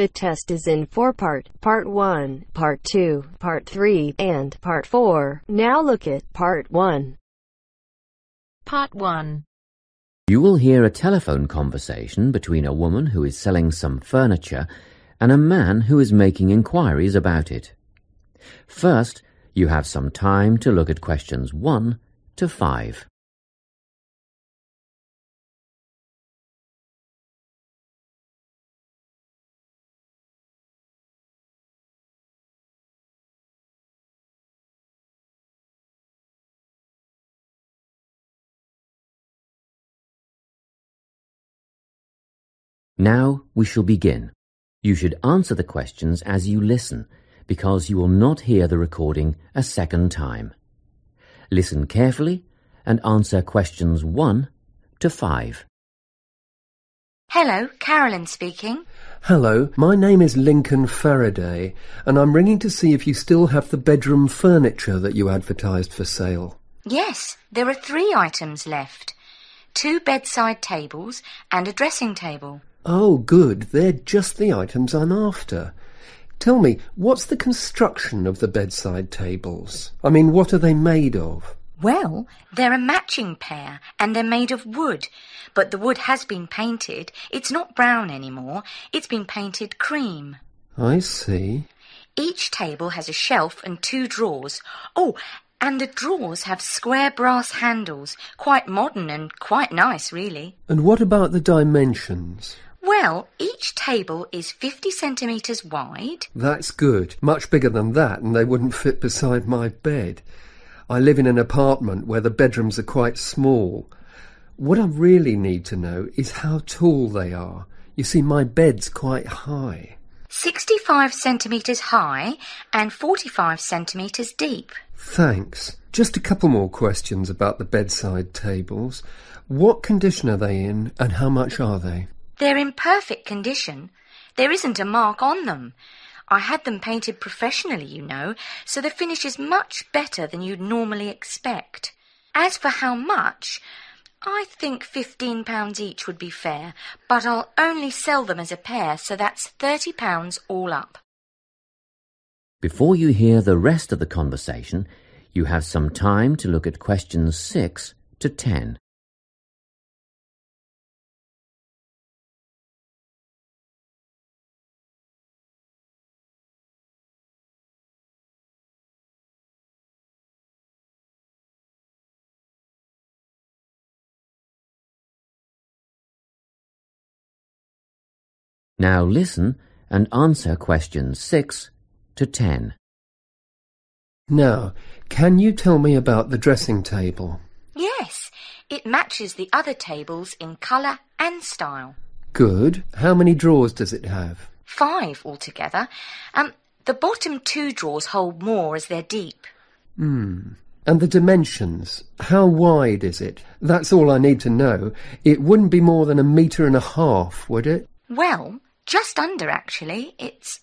The test is in 4 parts. Part 1, Part 2, Part 3, and Part 4. Now look at Part 1. Part 1. You will hear a telephone conversation between a woman who is selling some furniture and a man who is making inquiries about it. First, you have some time to look at questions 1 to 5. Now we shall begin. You should answer the questions as you listen, because you will not hear the recording a second time. Listen carefully and answer questions 1 to 5. Hello, Carolyn speaking. Hello, my name is Lincoln Faraday, and I'm ringing to see if you still have the bedroom furniture that you advertised for sale. Yes, there are 3 items left. 2 bedside tables and a dressing table. Oh, good. They're just the items I'm after. Tell me, what's the construction of the bedside tables? I mean, what are they made of? Well, they're a matching pair and they're made of wood. But the wood has been painted. It's not brown anymore. It's been painted cream. I see. Each table has a shelf and 2 drawers. Oh, and the drawers have square brass handles. Quite modern and quite nice, really. And what about the dimensions? Well, each table is 50 centimetres wide. That's good. Much bigger than that, and they wouldn't fit beside my bed. I live in an apartment where the bedrooms are quite small. What I really need to know is how tall they are. You see, my bed's quite high. 65 centimetres high and 45 centimetres deep. Thanks. Just a couple more questions about the bedside tables. What condition are they in, and how much are they? They're in perfect condition. There isn't a mark on them. I had them painted professionally, you know, so the finish is much better than you'd normally expect. As for how much, I think £15 each would be fair, but I'll only sell them as a pair, so that's £30 all up. Before you hear the rest of the conversation, you have some time to look at questions 6 to 10. Now listen and answer questions 6 to 10. Now, can you tell me about the dressing table? Yes, it matches the other tables in colour and style. Good. How many drawers does it have? 5 altogether. The bottom 2 drawers hold more as they're deep. And the dimensions? How wide is it? That's all I need to know. It wouldn't be more than 1.5 meters, would it? Well, just under actually. It's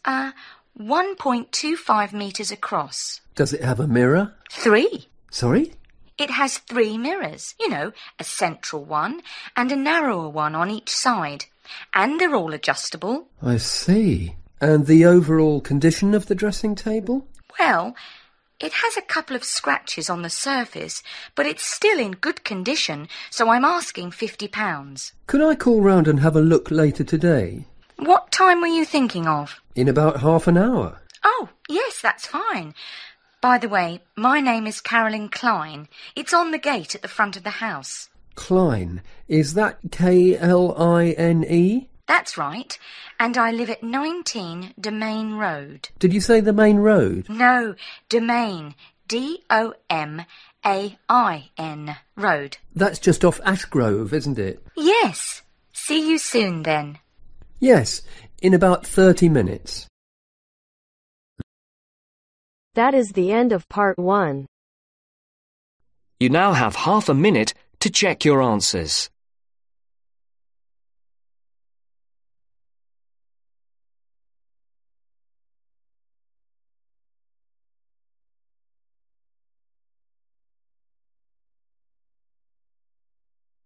1.25 metres across. Does it have a mirror? 3. Sorry? It has 3 mirrors, you know, a central one and a narrower one on each side. And they're all adjustable. I see. And the overall condition of the dressing table? Well, it has a couple of scratches on the surface, but it's still in good condition, so I'm asking £50. Could I call round and have a look later today? What time were you thinking of? In about half an hour. Oh, yes, that's fine. By the way, my name is Carolyn Klein. It's on the gate at the front of the house. Klein. Is that Kline? That's right. And I live at 19 Domain Road. Did you say the main road? No, Domain. Domain Road. That's just off Ashgrove, isn't it? Yes. See you soon then. Yes, in about 30 minutes. That is the end of Part 1. You now have half a minute to check your answers.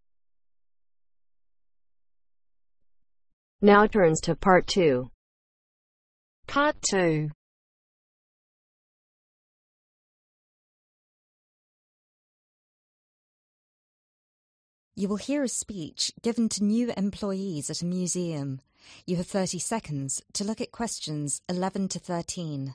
Now turns to Part 2. Part 2. You will hear a speech given to new employees at a museum. You have 30 seconds to look at questions 11 to 13.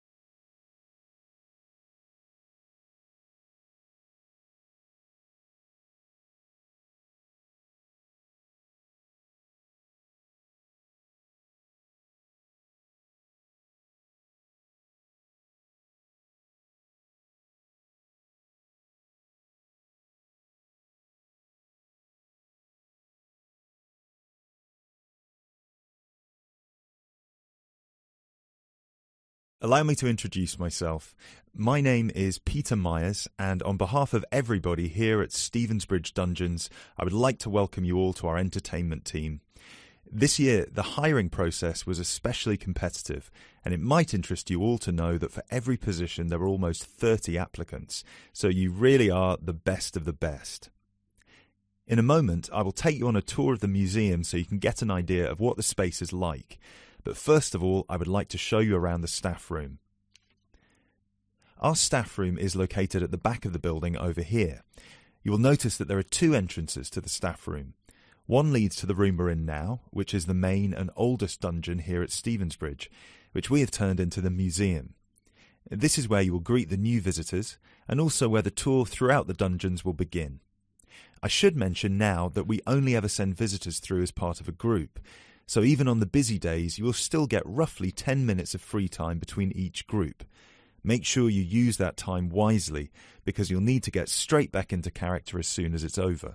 Allow me to introduce myself. My name is Peter Myers, and on behalf of everybody here at Stevensbridge Dungeons, I would like to welcome you all to our entertainment team. This year, the hiring process was especially competitive, and it might interest you all to know that for every position there were almost 30 applicants, so you really are the best of the best. In a moment, I will take you on a tour of the museum so you can get an idea of what the space is like. But first of all, I would like to show you around the staff room. Our staff room is located at the back of the building over here. You will notice that there are two entrances to the staff room. One leads to the room we're in now, which is the main and oldest dungeon here at Stevensbridge, which we have turned into the museum. This is where you will greet the new visitors, and also where the tour throughout the dungeons will begin. I should mention now that we only ever send visitors through as part of a group, so even on the busy days, you will still get roughly 10 minutes of free time between each group. Make sure you use that time wisely, because you'll need to get straight back into character as soon as it's over.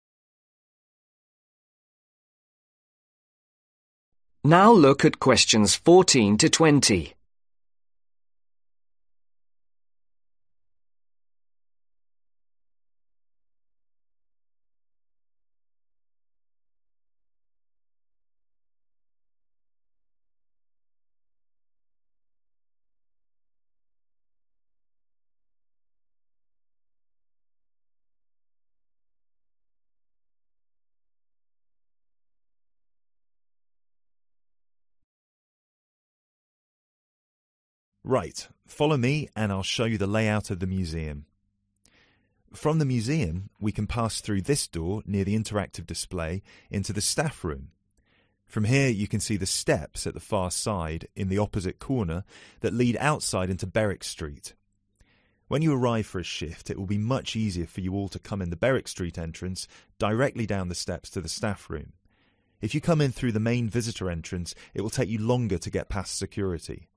Now look at questions 14 to 20. Right, follow me and I'll show you the layout of the museum. From the museum, we can pass through this door near the interactive display into the staff room. From here you can see the steps at the far side in the opposite corner that lead outside into Berwick Street. When you arrive for a shift, it will be much easier for you all to come in the Berwick Street entrance directly down the steps to the staff room. If you come in through the main visitor entrance, it will take you longer to get past security.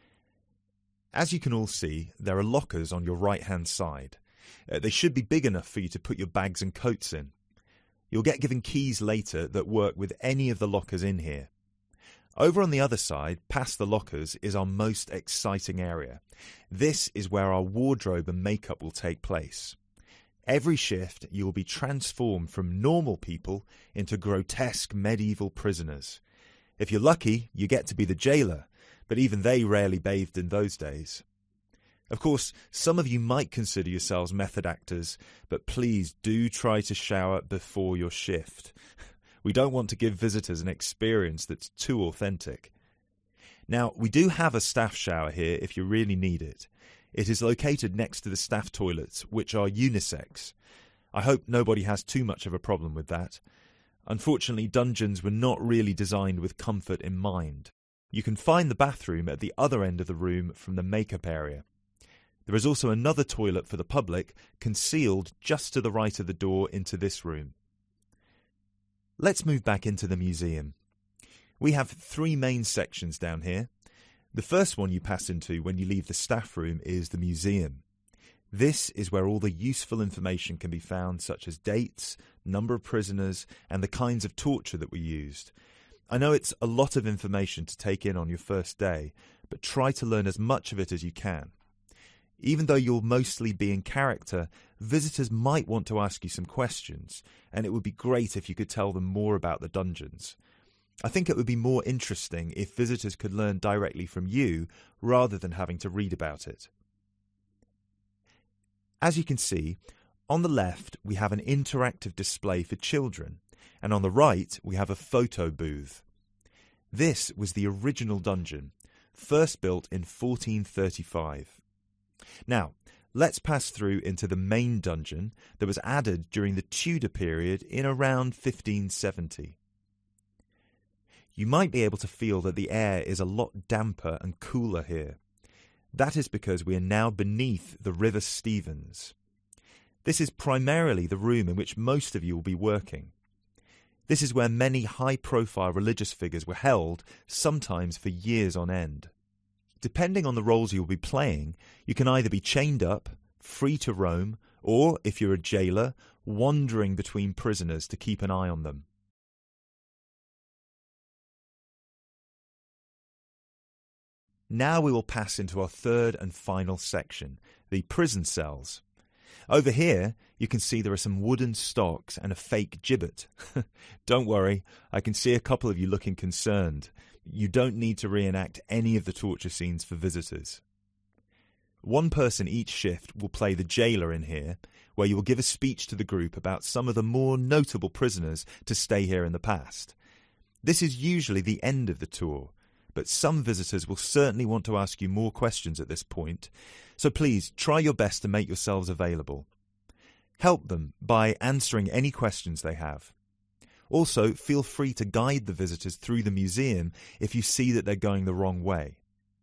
As you can all see, there are lockers on your right-hand side. They should be big enough for you to put your bags and coats in. You'll get given keys later that work with any of the lockers in here. Over on the other side, past the lockers, is our most exciting area. This is where our wardrobe and makeup will take place. Every shift, you will be transformed from normal people into grotesque medieval prisoners. If you're lucky, you get to be the jailer, but even they rarely bathed in those days. Of course, some of you might consider yourselves method actors, but please do try to shower before your shift. We don't want to give visitors an experience that's too authentic. Now, we do have a staff shower here if you really need it. It is located next to the staff toilets, which are unisex. I hope nobody has too much of a problem with that. Unfortunately, dungeons were not really designed with comfort in mind. You can find the bathroom at the other end of the room from the makeup area. There is also another toilet for the public, concealed just to the right of the door into this room. Let's move back into the museum. We have three main sections down here. The first one you pass into when you leave the staff room is the museum. This is where all the useful information can be found, such as dates, number of prisoners, and the kinds of torture that were used. I know it's a lot of information to take in on your first day, but try to learn as much of it as you can. Even though you'll mostly be in character, visitors might want to ask you some questions, and it would be great if you could tell them more about the dungeons. I think it would be more interesting if visitors could learn directly from you rather than having to read about it. As you can see, on the left we have an interactive display for children, and on the right we have a photo booth. This was the original dungeon, first built in 1435. Now, let's pass through into the main dungeon that was added during the Tudor period in around 1570. You might be able to feel that the air is a lot damper and cooler here. That is because we are now beneath the River Stevens. This is primarily the room in which most of you will be working. This is where many high-profile religious figures were held, sometimes for years on end. Depending on the roles you will be playing, you can either be chained up, free to roam, or, if you're a jailer, wandering between prisoners to keep an eye on them. Now we will pass into our third and final section, the prison cells. Over here, you can see there are some wooden stocks and a fake gibbet. Don't worry, I can see a couple of you looking concerned. You don't need to reenact any of the torture scenes for visitors. One person each shift will play the jailer in here, where you will give a speech to the group about some of the more notable prisoners to stay here in the past. This is usually the end of the tour, but some visitors will certainly want to ask you more questions at this point, so please try your best to make yourselves available. Help them by answering any questions they have. Also, feel free to guide the visitors through the museum if you see that they're going the wrong way.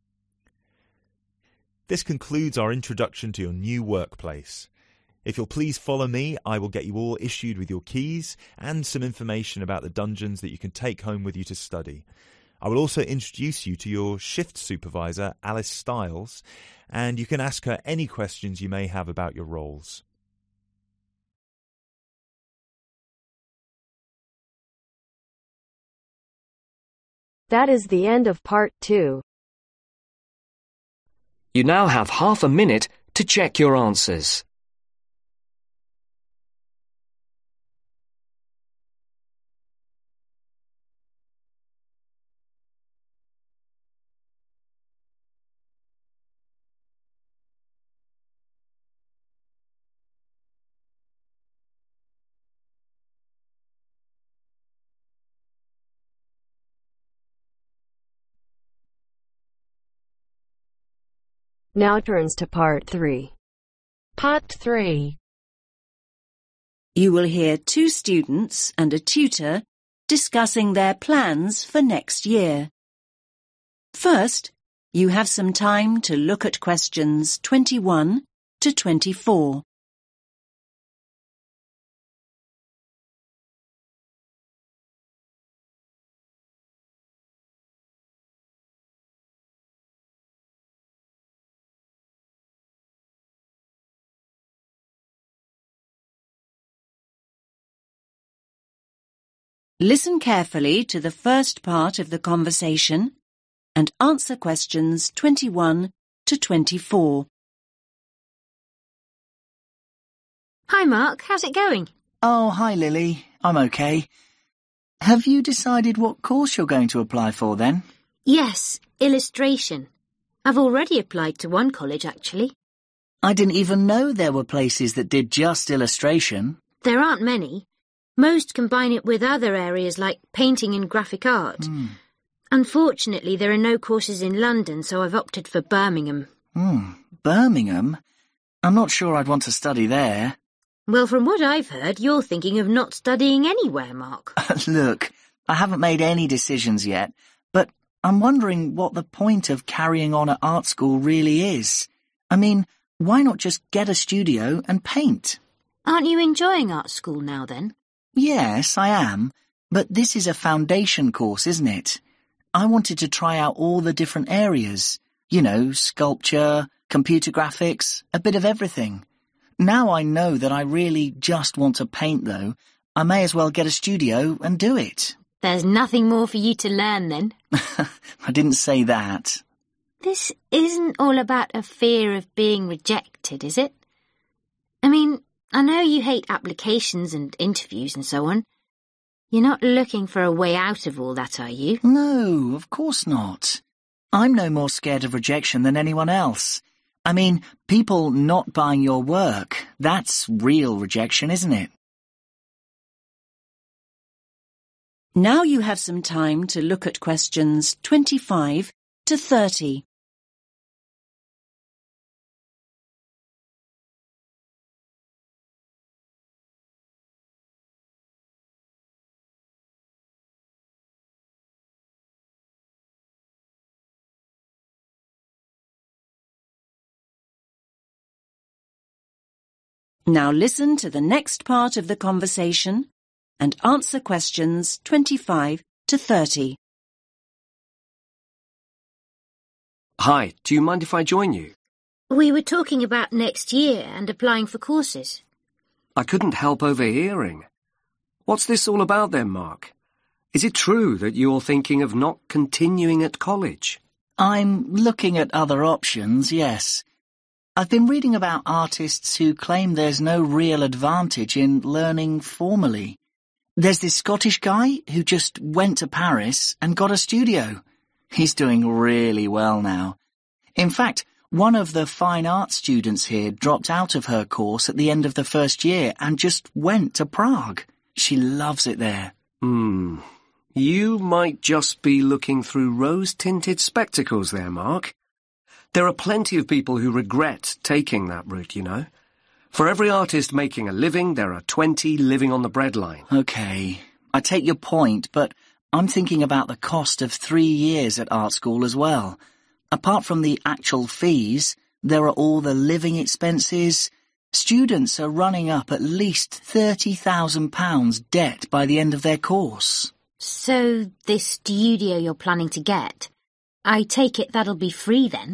This concludes our introduction to your new workplace. If you'll please follow me, I will get you all issued with your keys and some information about the dungeons that you can take home with you to study. I will also introduce you to your shift supervisor, Alice Stiles, and you can ask her any questions you may have about your roles. That is the end of part 2. You now have half a minute to check your answers. Now turns to part 3. Part 3. You will hear 2 students and a tutor discussing their plans for next year. First, you have some time to look at questions 21 to 24. Listen carefully to the first part of the conversation and answer questions 21 to 24. Hi Mark, how's it going? Oh, hi Lily. I'm okay. Have you decided what course you're going to apply for then? Yes, illustration. I've already applied to one college actually. I didn't even know there were places that did just illustration. There aren't many. Most combine it with other areas like painting and graphic art. Unfortunately, there are no courses in London, so I've opted for Birmingham. Birmingham? I'm not sure I'd want to study there. Well, from what I've heard, you're thinking of not studying anywhere, Mark. Look, I haven't made any decisions yet, but I'm wondering what the point of carrying on at art school really is. I mean, why not just get a studio and paint? Aren't you enjoying art school now, then? Yes, I am, but this is a foundation course, isn't it? I wanted to try out all the different areas. You know, sculpture, computer graphics, a bit of everything. Now I know that I really just want to paint, though. I may as well get a studio and do it. There's nothing more for you to learn, then. I didn't say that. This isn't all about a fear of being rejected, is it? I mean, I know you hate applications and interviews and so on. You're not looking for a way out of all that, are you? No, of course not. I'm no more scared of rejection than anyone else. I mean, people not buying your work, that's real rejection, isn't it? Now you have some time to look at questions 25 to 30. Now listen to the next part of the conversation and answer questions 25 to 30. Hi, do you mind if I join you? We were talking about next year and applying for courses. I couldn't help overhearing. What's this all about then, Mark? Is it true that you're thinking of not continuing at college? I'm looking at other options, yes. I've been reading about artists who claim there's no real advantage in learning formally. There's this Scottish guy who just went to Paris and got a studio. He's doing really well now. In fact, one of the fine arts students here dropped out of her course at the end of the first year and just went to Prague. She loves it there. You might just be looking through rose-tinted spectacles there, Mark. There are plenty of people who regret taking that route, you know. For every artist making a living, there are 20 living on the breadline. Okay, I take your point, but I'm thinking about the cost of 3 years at art school as well. Apart from the actual fees, there are all the living expenses. Students are running up at least £30,000 debt by the end of their course. So this studio you're planning to get, I take it that'll be free then?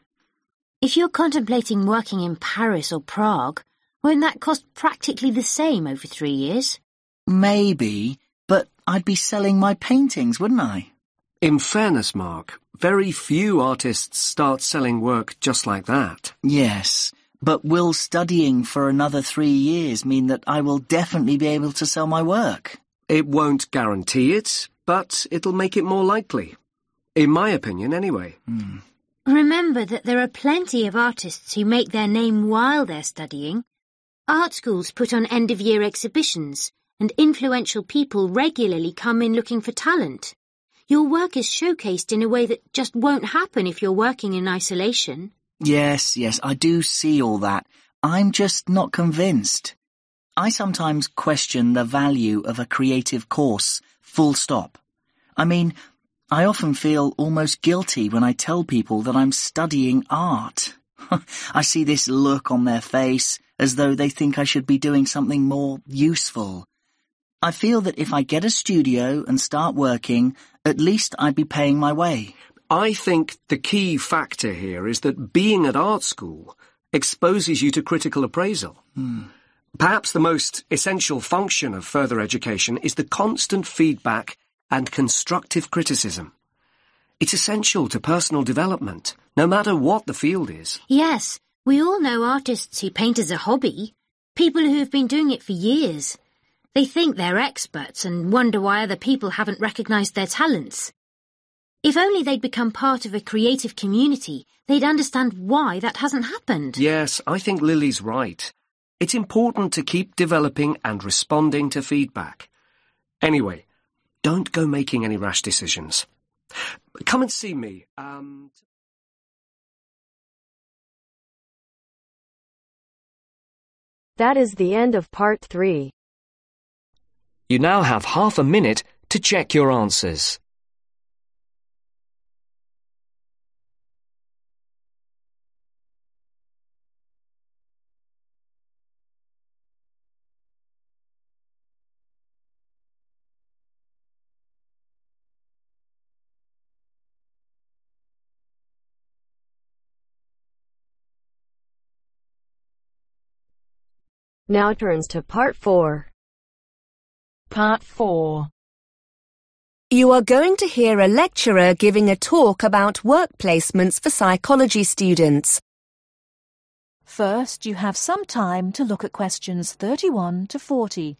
If you're contemplating working in Paris or Prague, won't that cost practically the same over 3 years? Maybe, but I'd be selling my paintings, wouldn't I? In fairness, Mark, very few artists start selling work just like that. Yes, but will studying for another 3 years mean that I will definitely be able to sell my work? It won't guarantee it, but it'll make it more likely. In my opinion, anyway. Remember that there are plenty of artists who make their name while they're studying. Art schools put on end-of-year exhibitions, and influential people regularly come in looking for talent. Your work is showcased in a way that just won't happen if you're working in isolation. Yes, I do see all that. I'm just not convinced. I sometimes question the value of a creative course, full stop. I mean, I often feel almost guilty when I tell people that I'm studying art. I see this look on their face as though they think I should be doing something more useful. I feel that if I get a studio and start working, at least I'd be paying my way. I think the key factor here is that being at art school exposes you to critical appraisal. Perhaps the most essential function of further education is the constant feedback and constructive criticism. It's essential to personal development, no matter what the field is. Yes, we all know artists who paint as a hobby, people who have been doing it for years. They think they're experts and wonder why other people haven't recognised their talents. If only they'd become part of a creative community, they'd understand why that hasn't happened. Yes, I think Lily's right. It's important to keep developing and responding to feedback. Anyway, don't go making any rash decisions. Come and see me. That is the end of part 3. You now have half a minute to check your answers. Now turns to part 4. Part 4. You are going to hear a lecturer giving a talk about work placements for psychology students. First, you have some time to look at questions 31 to 40.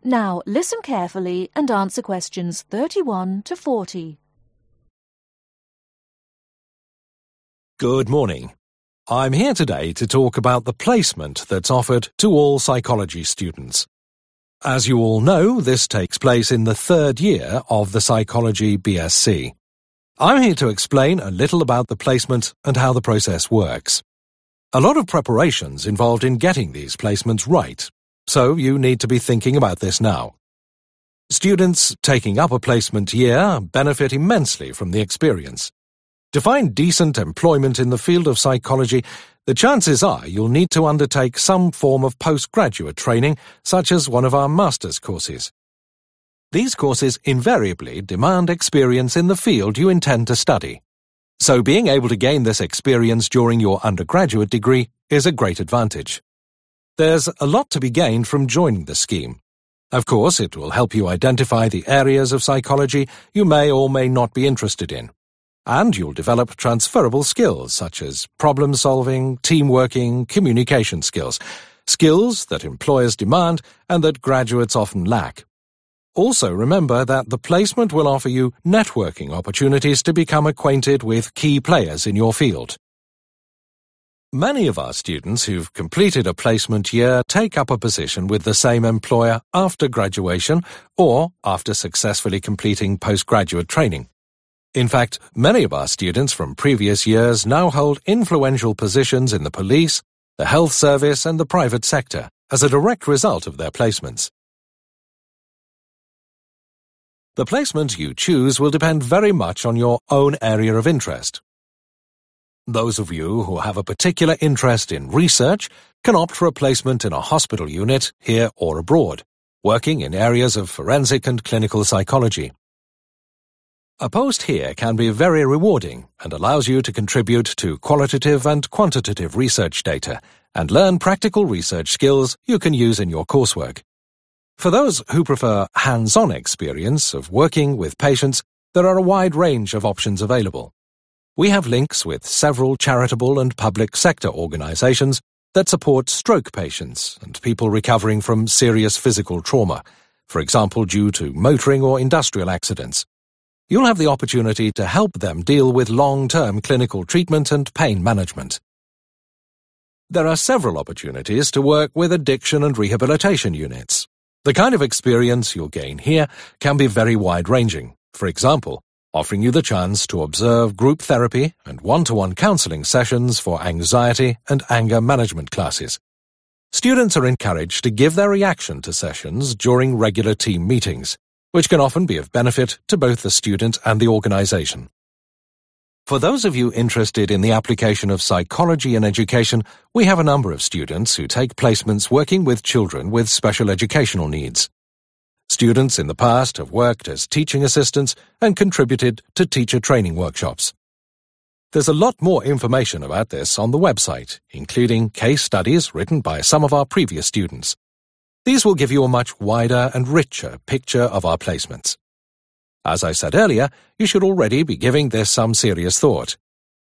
Now listen carefully and answer questions 31 to 40. Good morning. I'm here today to talk about the placement that's offered to all psychology students. As you all know, this takes place in the third year of the Psychology BSc. I'm here to explain a little about the placement and how the process works. A lot of preparation's involved in getting these placements right, so you need to be thinking about this now. Students taking up a placement year benefit immensely from the experience. To find decent employment in the field of psychology, the chances are you'll need to undertake some form of postgraduate training, such as one of our master's courses. These courses invariably demand experience in the field you intend to study. So being able to gain this experience during your undergraduate degree is a great advantage. There's a lot to be gained from joining the scheme. Of course, it will help you identify the areas of psychology you may or may not be interested in. And you'll develop transferable skills such as problem-solving, team-working, communication skills. Skills that employers demand and that graduates often lack. Also remember that the placement will offer you networking opportunities to become acquainted with key players in your field. Many of our students who've completed a placement year take up a position with the same employer after graduation or after successfully completing postgraduate training. In fact, many of our students from previous years now hold influential positions in the police, the health service and the private sector as a direct result of their placements. The placement you choose will depend very much on your own area of interest. Those of you who have a particular interest in research can opt for a placement in a hospital unit, here or abroad, working in areas of forensic and clinical psychology. A post here can be very rewarding and allows you to contribute to qualitative and quantitative research data and learn practical research skills you can use in your coursework. For those who prefer hands-on experience of working with patients, there are a wide range of options available. We have links with several charitable and public sector organizations that support stroke patients and people recovering from serious physical trauma, for example due to motoring or industrial accidents. You'll have the opportunity to help them deal with long-term clinical treatment and pain management. There are several opportunities to work with addiction and rehabilitation units. The kind of experience you'll gain here can be very wide-ranging. For example, offering you the chance to observe group therapy and one-to-one counseling sessions for anxiety and anger management classes. Students are encouraged to give their reaction to sessions during regular team meetings, which can often be of benefit to both the student and the organization. For those of you interested in the application of psychology in education, we have a number of students who take placements working with children with special educational needs. Students in the past have worked as teaching assistants and contributed to teacher training workshops. There's a lot more information about this on the website, including case studies written by some of our previous students. These will give you a much wider and richer picture of our placements. As I said earlier, you should already be giving this some serious thought.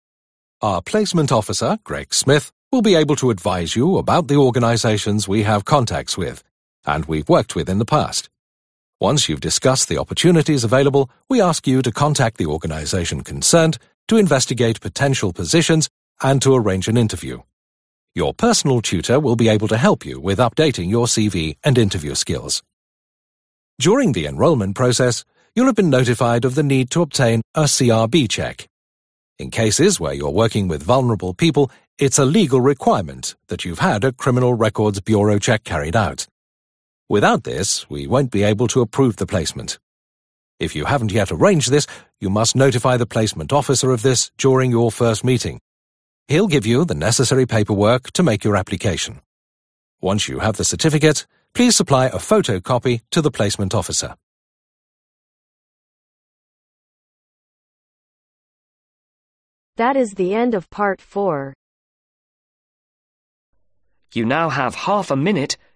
Our placement officer, Greg Smith, will be able to advise you about the organizations we have contacts with, and we've worked with in the past. Once you've discussed the opportunities available, we ask you to contact the organization concerned to investigate potential positions and to arrange an interview. Your personal tutor will be able to help you with updating your CV and interview skills. During the enrollment process, you'll have been notified of the need to obtain a CRB check. In cases where you're working with vulnerable people, it's a legal requirement that you've had a Criminal Records Bureau check carried out. Without this, we won't be able to approve the placement. If you haven't yet arranged this, you must notify the placement officer of this during your first meeting. He'll give you the necessary paperwork to make your application. Once you have the certificate, please supply a photocopy to the placement officer. That is the end of part 4. You now have half a minute